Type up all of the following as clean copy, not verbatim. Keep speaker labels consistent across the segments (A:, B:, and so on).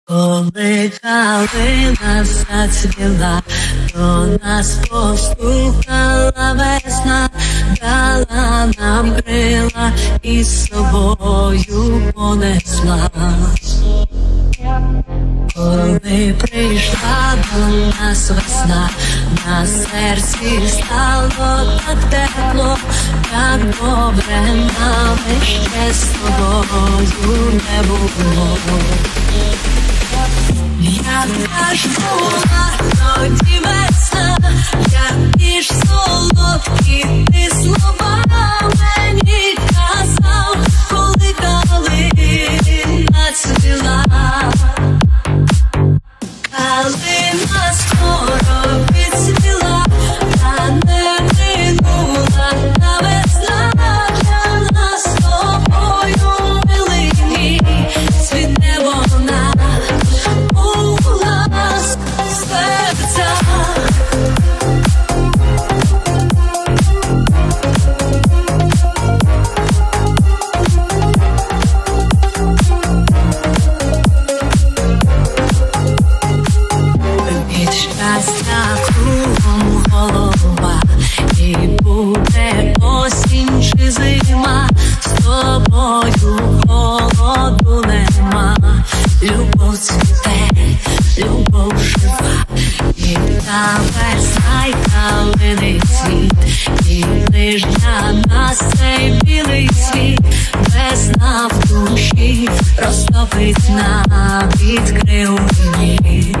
A: Коли калина зацвіла, до нас постукала весна, дала нам крила і з собою понесла. Коли прийшла до нас весна, на серці стало так тепло, так добре нам ще з тобою не було. Яка ж була тоді весна, які ж солодкі ти слова мені казав, коли калина цвіла. Калина скоро відцвіла, та не минула та весна, для нас з тобою милині цвіте вона у нас в серцях. Від щастя кругом голова, і буде осінь чи зима, з тобою холоду нема. Любов цвіте, любов жива, і та весна, й калини цвіт, і лиш для нас цей білий світ, весна в душі розтопить нам відкрив лід.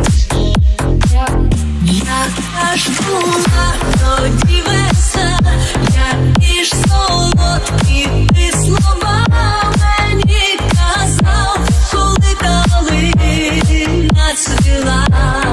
A: Яка ж була тоді весна, які ж солодкі ти слова мені казав, коли калина цвіла.